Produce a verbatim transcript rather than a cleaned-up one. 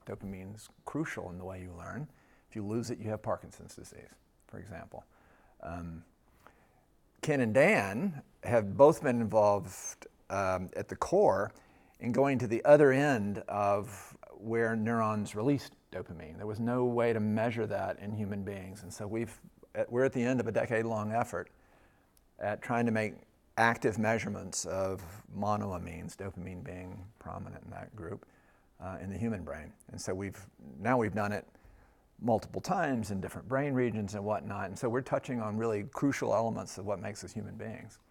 Dopamine is crucial in the way you learn. If you lose it, you have Parkinson's disease, for example. Um, Ken and Dan have both been involved um, at the core in going to the other end of where neurons release dopamine. There was no way to measure that in human beings. And so we've, we're at the end of a decade-long effort at trying to make active measurements of monoamines, dopamine being prominent in that group, uh, in the human brain. And so we've, now we've done it multiple times in different brain regions and whatnot. And so we're touching on really crucial elements of what makes us human beings.